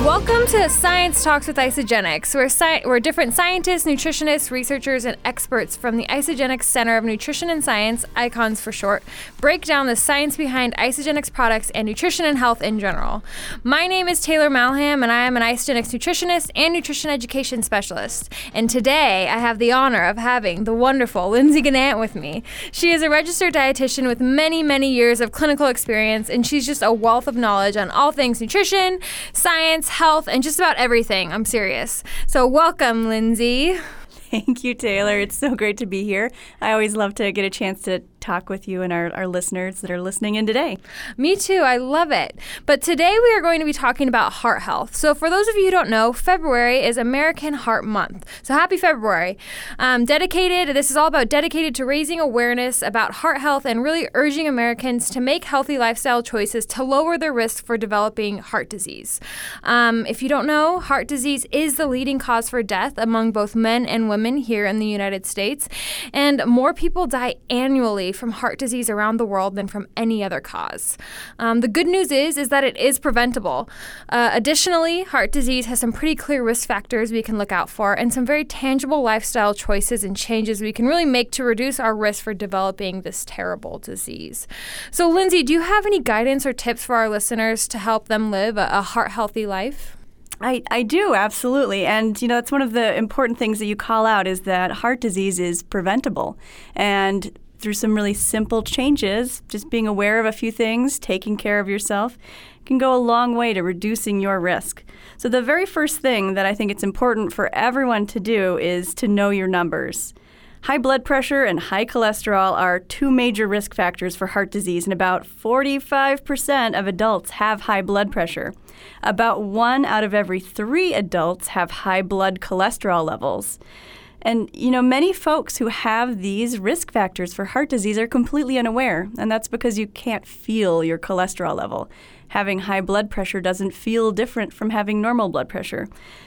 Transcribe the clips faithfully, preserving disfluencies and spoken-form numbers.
Welcome to Science Talks with Isagenix, where, sci- where different scientists, nutritionists, researchers, and experts from the Isagenix Center of Nutrition and Science, ICONS for short, break down the science behind Isagenix products and nutrition and health in general. My name is Taylor Malham, and I am an Isagenix nutritionist and nutrition education specialist. And today, I have the honor of having the wonderful Lindsay Gannant with me. She is a registered dietitian with many, many years of clinical experience, and she's just a wealth of knowledge on all things nutrition, science, health, and just about everything. I'm serious. So welcome, Lindsay. Thank you, Taylor. It's so great to be here. I always love to get a chance to talk with you and our, our listeners that are listening in today. Me too. I love it. But today we are going to be talking about heart health. So for those of you who don't know, February is American Heart Month. So happy February. Um, dedicated, this is all about dedicated to raising awareness about heart health and really urging Americans to make healthy lifestyle choices to lower their risk for developing heart disease. Um, if you don't know, heart disease is the leading cause for death among both men and women here in the United States. And more people die annually from heart disease around the world than from any other cause. Um, the good news is, is that it is preventable. Uh, additionally, heart disease has some pretty clear risk factors we can look out for and some very tangible lifestyle choices and changes we can really make to reduce our risk for developing this terrible disease. So, Lindsay, do you have any guidance or tips for our listeners to help them live a, a heart-healthy life? I, I do, absolutely. And, you know, that's one of the important things that you call out is that heart disease is preventable. And through some really simple changes, just being aware of a few things, taking care of yourself, can go a long way to reducing your risk. So the very first thing that I think it's important for everyone to do is to know your numbers. High blood pressure and high cholesterol are two major risk factors for heart disease, and about forty-five percent of adults have high blood pressure. About one out of every three adults have high blood cholesterol levels. And, you know, many folks who have these risk factors for heart disease are completely unaware, and that's because you can't feel your cholesterol level. Having high blood pressure doesn't feel different from having normal blood pressure.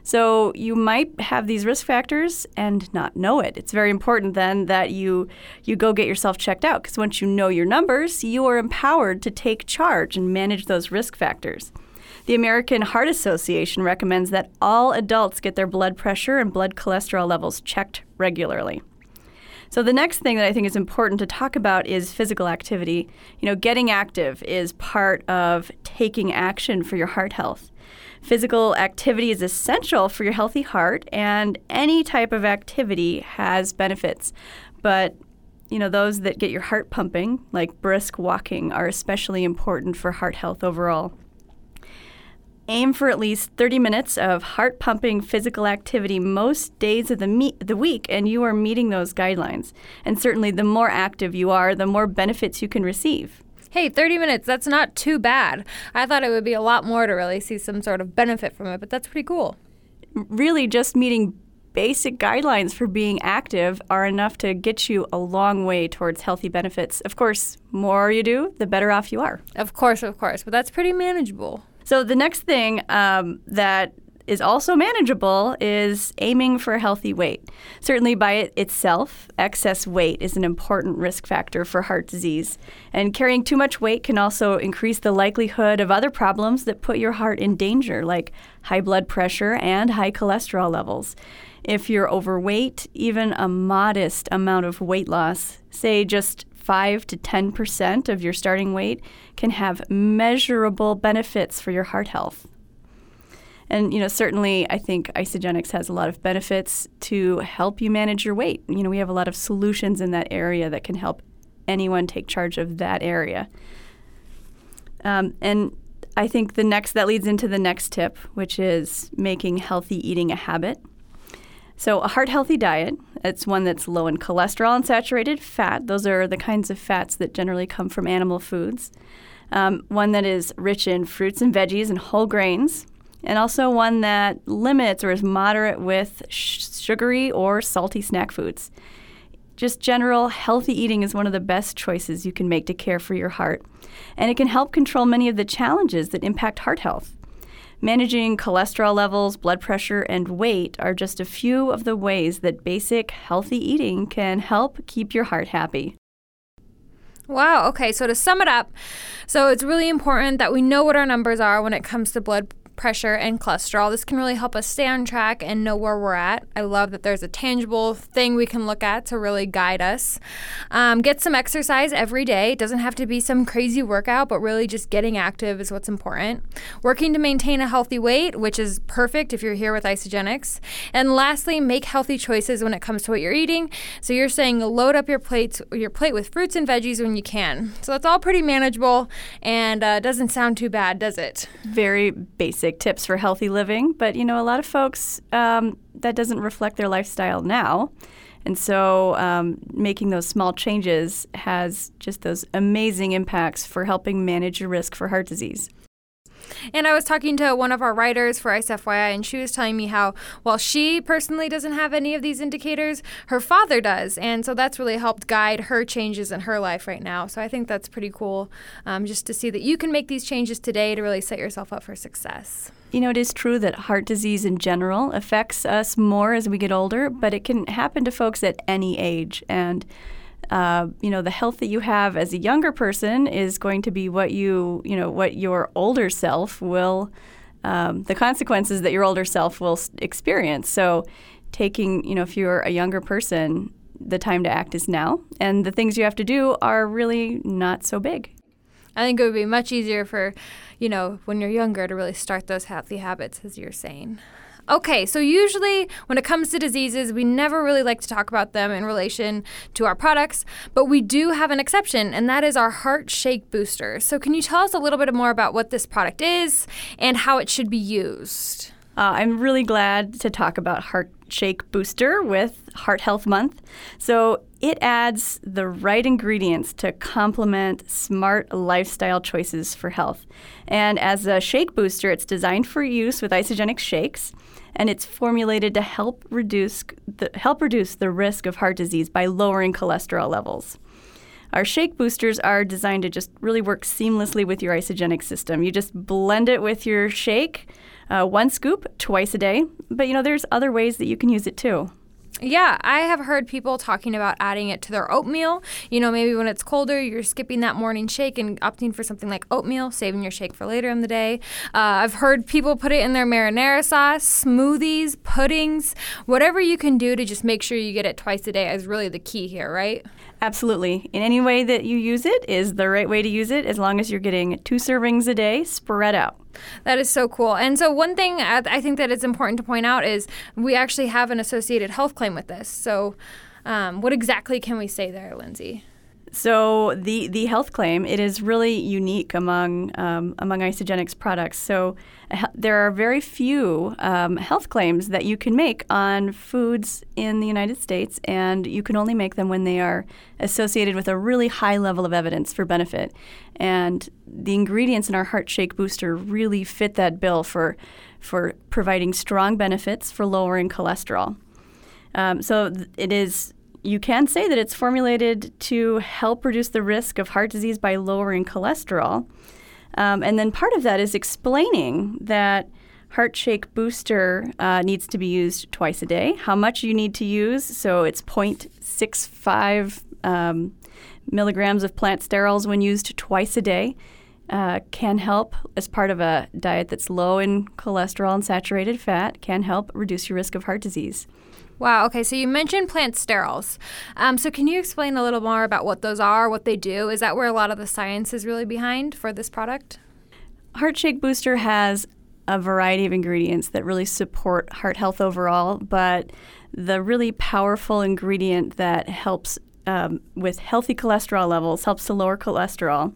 So you might have these risk factors and not know it. It's very important then that you you go get yourself checked out, because once you know your numbers, you are empowered to take charge and manage those risk factors. The American Heart Association recommends that all adults get their blood pressure and blood cholesterol levels checked regularly. So the next thing that I think is important to talk about is physical activity. You know, getting active is part of taking action for your heart health. Physical activity is essential for your healthy heart, and any type of activity has benefits. But, you know, those that get your heart pumping, like brisk walking, are especially important for heart health overall. Aim for at least thirty minutes of heart-pumping physical activity most days of the, me- the week, and you are meeting those guidelines. And certainly the more active you are, the more benefits you can receive. Hey, thirty minutes, that's not too bad. I thought it would be a lot more to really see some sort of benefit from it, but that's pretty cool. Really, just meeting basic guidelines for being active are enough to get you a long way towards healthy benefits. Of course, more you do, the better off you are. Of course, of course, but that's pretty manageable. So the next thing um, that is also manageable is aiming for a healthy weight. Certainly by it itself, excess weight is an important risk factor for heart disease. And carrying too much weight can also increase the likelihood of other problems that put your heart in danger, like high blood pressure and high cholesterol levels. If you're overweight, even a modest amount of weight loss, say just five to ten percent of your starting weight, can have measurable benefits for your heart health. And, you know, certainly I think Isagenix has a lot of benefits to help you manage your weight. You know, we have a lot of solutions in that area that can help anyone take charge of that area. Um, and I think the next, that leads into the next tip, which is making healthy eating a habit. So a heart-healthy diet, it's one that's low in cholesterol and saturated fat. Those are the kinds of fats that generally come from animal foods. Um, one that is rich in fruits and veggies and whole grains, and also one that limits or is moderate with sh- sugary or salty snack foods. Just general healthy eating is one of the best choices you can make to care for your heart, and it can help control many of the challenges that impact heart health. Managing cholesterol levels, blood pressure, and weight are just a few of the ways that basic healthy eating can help keep your heart happy. Wow. Okay. So to sum it up, so it's really important that we know what our numbers are when it comes to blood pressure, and cholesterol. This can really help us stay on track and know where we're at. I love that there's a tangible thing we can look at to really guide us. Um, get some exercise every day. It doesn't have to be some crazy workout, but really just getting active is what's important. Working to maintain a healthy weight, which is perfect if you're here with Isagenix. And lastly, make healthy choices when it comes to what you're eating. So you're saying load up your plates, your plate with fruits and veggies when you can. So that's all pretty manageable and uh, doesn't sound too bad, does it? Very basic tips for healthy living, but you know, a lot of folks, um, that doesn't reflect their lifestyle now. And so um, making those small changes has just those amazing impacts for helping manage your risk for heart disease. And I was talking to one of our writers for I C E F Y I, and she was telling me how, while she personally doesn't have any of these indicators, her father does. And so that's really helped guide her changes in her life right now. So I think that's pretty cool, um, just to see that you can make these changes today to really set yourself up for success. You know, it is true that heart disease in general affects us more as we get older, but it can happen to folks at any age. And Uh, you know, the health that you have as a younger person is going to be what you, you know, what your older self will, um, the consequences that your older self will experience. So taking, you know, if you're a younger person, the time to act is now. And the things you have to do are really not so big. I think it would be much easier for, you know, when you're younger to really start those healthy habits, as you're saying. Okay, so usually when it comes to diseases, we never really like to talk about them in relation to our products, but we do have an exception, and that is our Heart Shake Booster. So can you tell us a little bit more about what this product is and how it should be used? Uh, I'm really glad to talk about Heart Shake Booster with Heart Health Month. So it adds the right ingredients to complement smart lifestyle choices for health. And as a shake booster, it's designed for use with Isagenix shakes, and it's formulated to help reduce the, help reduce the risk of heart disease by lowering cholesterol levels. Our shake boosters are designed to just really work seamlessly with your Isagenix system. You just blend it with your shake, uh, one scoop twice a day. But, you know, there's other ways that you can use it too. Yeah, I have heard people talking about adding it to their oatmeal. You know, maybe when it's colder, you're skipping that morning shake and opting for something like oatmeal, saving your shake for later in the day. Uh, I've heard people put it in their marinara sauce, smoothies, puddings, whatever you can do to just make sure you get it twice a day is really the key here, right? Absolutely. In any way that you use it is the right way to use it, as long as you're getting two servings a day spread out. That is so cool. And so one thing I think that it's important to point out is we actually have an associated health claim with this. So um, what exactly can we say there, Lindsay? So the, the health claim, it is really unique among um, among Isagenix products. So uh, there are very few um, health claims that you can make on foods in the United States, and you can only make them when they are associated with a really high level of evidence for benefit. And the ingredients in our Heart Shake Booster really fit that bill for for providing strong benefits for lowering cholesterol. Um, so th- it is. You can say that it's formulated to help reduce the risk of heart disease by lowering cholesterol. Um, and then part of that is explaining that Heart Shake Booster uh, needs to be used twice a day, how much you need to use. So it's zero point six five um, milligrams of plant sterols when used twice a day. Uh, can help as part of a diet that's low in cholesterol and saturated fat, can help reduce your risk of heart disease. Wow. Okay. So you mentioned plant sterols. Um, so can you explain a little more about what those are, what they do? Is that where a lot of the science is really behind for this product? Heart Shake Booster has a variety of ingredients that really support heart health overall, but the really powerful ingredient that helps um, with healthy cholesterol levels, helps to lower cholesterol,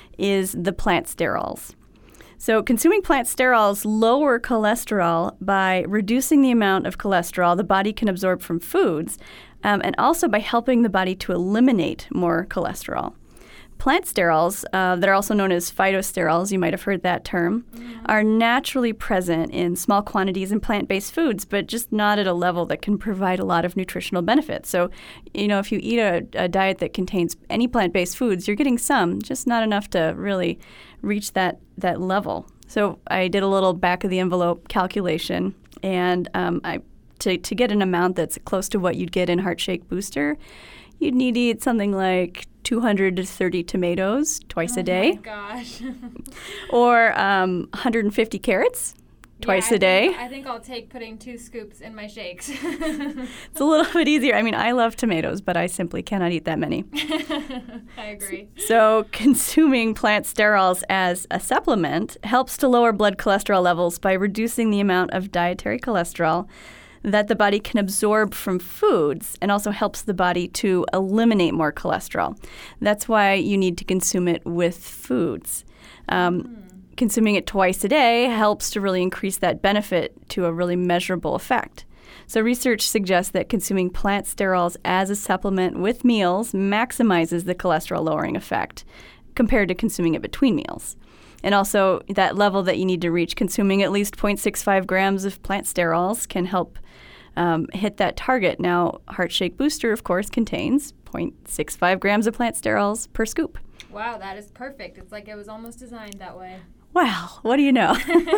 is the plant sterols. So consuming plant sterols lower cholesterol by reducing the amount of cholesterol the body can absorb from foods, um, and also by helping the body to eliminate more cholesterol. Plant sterols, uh, that are also known as phytosterols, you might have heard that term, mm-hmm. are naturally present in small quantities in plant-based foods, but just not at a level that can provide a lot of nutritional benefits. So, you know, if you eat a, a diet that contains any plant-based foods, you're getting some, just not enough to really reach that, that level. So I did a little back-of-the-envelope calculation, and um, I to, to get an amount that's close to what you'd get in Heart Shake Booster, you'd need to eat something like two hundred thirty tomatoes twice oh a day. Oh, my gosh. Or um, one hundred fifty carrots twice yeah, a day. Think, I think I'll take putting two scoops in my shakes. It's a little bit easier. I mean, I love tomatoes, but I simply cannot eat that many. I agree. So consuming plant sterols as a supplement helps to lower blood cholesterol levels by reducing the amount of dietary cholesterol that the body can absorb from foods, and also helps the body to eliminate more cholesterol. That's why you need to consume it with foods. Um, mm. Consuming it twice a day helps to really increase that benefit to a really measurable effect. So research suggests that consuming plant sterols as a supplement with meals maximizes the cholesterol lowering effect compared to consuming it between meals. And also that level that you need to reach, consuming at least zero point six five grams of plant sterols can help um, hit that target. Now, Heart-Shake Booster, of course, contains zero point six five grams of plant sterols per scoop. Wow, that is perfect. It's like it was almost designed that way. Well, what do you know?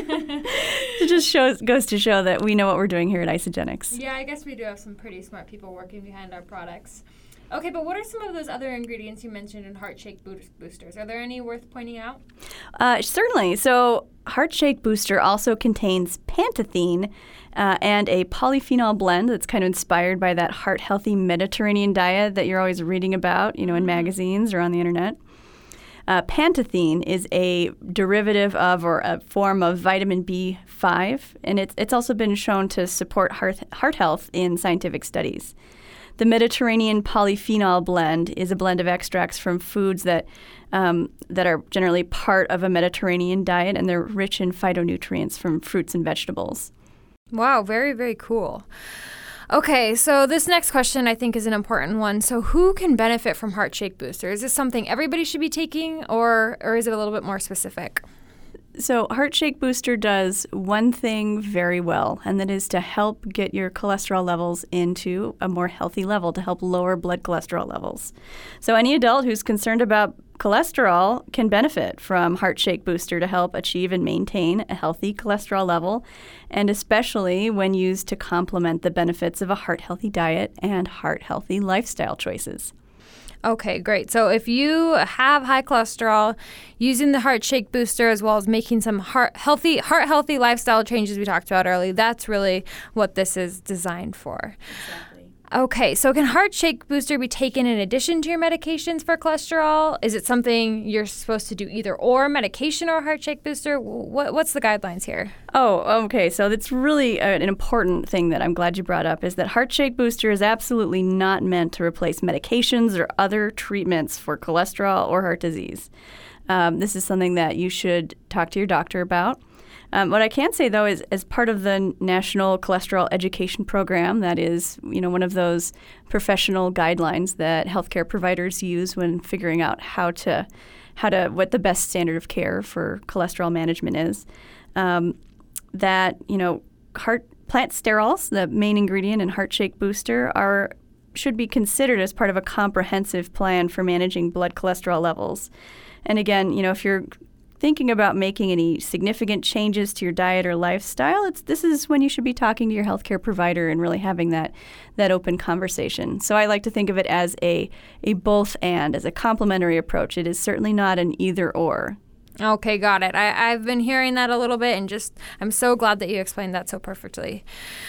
It just shows goes to show that we know what we're doing here at Isagenix. Yeah, I guess we do have some pretty smart people working behind our products. Okay, but what are some of those other ingredients you mentioned in Heart-Shake Boosters? Are there any worth pointing out? Uh, certainly. So Heart-Shake Booster also contains pantethine uh, and a polyphenol blend that's kind of inspired by that heart-healthy Mediterranean diet that you're always reading about, you know, in magazines or on the internet. Uh, pantethine is a derivative of or a form of vitamin B five, and it's, it's also been shown to support heart, heart health in scientific studies. The Mediterranean polyphenol blend is a blend of extracts from foods that um, that are generally part of a Mediterranean diet, and they're rich in phytonutrients from fruits and vegetables. Wow, very, very cool. Okay, so this next question I think is an important one. So who can benefit from Heart-Shake Booster? Is this something everybody should be taking, or or is it a little bit more specific? So Heart-Shake Booster does one thing very well, and that is to help get your cholesterol levels into a more healthy level, to help lower blood cholesterol levels. So any adult who's concerned about cholesterol can benefit from Heart-Shake Booster to help achieve and maintain a healthy cholesterol level, and especially when used to complement the benefits of a heart-healthy diet and heart-healthy lifestyle choices. Okay, great. So if you have high cholesterol, using the Heart-Shake Booster as well as making some heart healthy, heart healthy lifestyle changes we talked about earlier, that's really what this is designed for. Exactly. Okay, so can Heart-Shake Booster be taken in addition to your medications for cholesterol? Is it something you're supposed to do either or, medication or Heart-Shake Booster? What, what's the guidelines here? Oh, okay. So that's really an important thing that I'm glad you brought up, is that Heart-Shake Booster is absolutely not meant to replace medications or other treatments for cholesterol or heart disease. Um, this is something that you should talk to your doctor about. Um, what I can say, though, is as part of the National Cholesterol Education Program, that is, you know, one of those professional guidelines that healthcare providers use when figuring out how to, how to, what the best standard of care for cholesterol management is. Um, that, you know, heart plant sterols, the main ingredient in Heart-Shake Booster, are should be considered as part of a comprehensive plan for managing blood cholesterol levels. And again, you know, if you're thinking about making any significant changes to your diet or lifestyle, it's this is when you should be talking to your healthcare provider and really having that that open conversation. So I like to think of it as a a both and, as a complementary approach. It is certainly not an either or. Okay, got it. I, I've been hearing that a little bit, and just I'm so glad that you explained that so perfectly.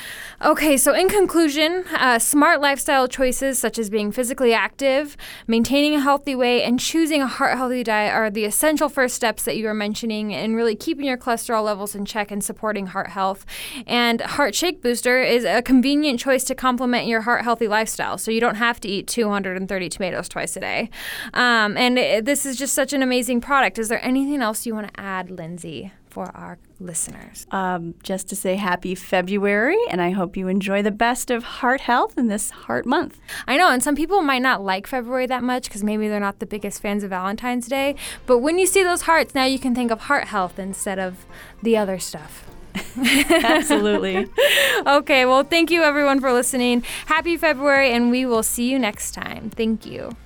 Okay, so in conclusion, uh, smart lifestyle choices such as being physically active, maintaining a healthy weight, and choosing a heart-healthy diet are the essential first steps that you were mentioning in really keeping your cholesterol levels in check and supporting heart health. And Heart-Shake Booster is a convenient choice to complement your heart-healthy lifestyle, so you don't have to eat two hundred thirty tomatoes twice a day. Um, and it, this is just such an amazing product. Is there anything else you want to add, Lindsay, for our listeners? Um, just to say happy February, and I hope you enjoy the best of heart health in this heart month. I know, and some people might not like February that much because maybe they're not the biggest fans of Valentine's Day, but when you see those hearts, now you can think of heart health instead of the other stuff. Absolutely. Okay, well, thank you everyone for listening. Happy February, and we will see you next time. Thank you.